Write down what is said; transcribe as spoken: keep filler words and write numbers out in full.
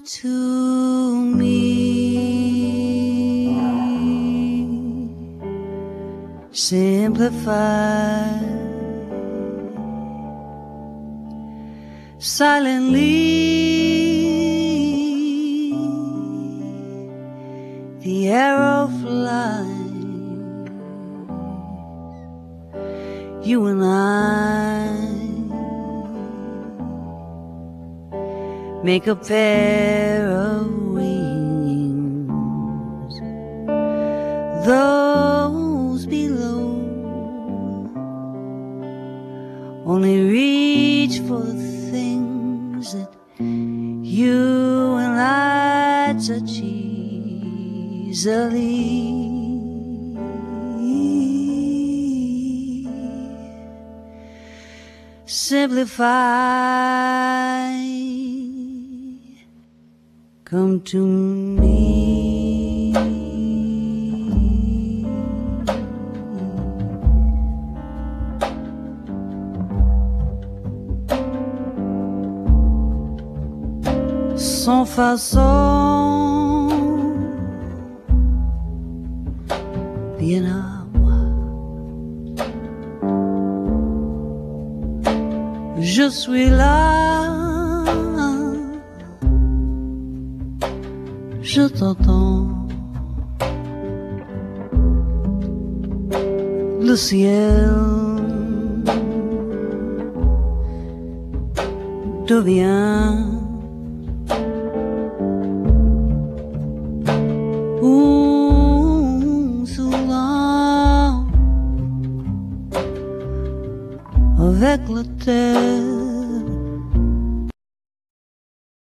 to me. Simplify silently the arrow flying. You and I make a pair of wings. Those below only reach for the things that you and I touch easily. Simplify, come to me. Sans façon, bien à moi. Je suis là, je t'entends. Le ciel devient avec la terre.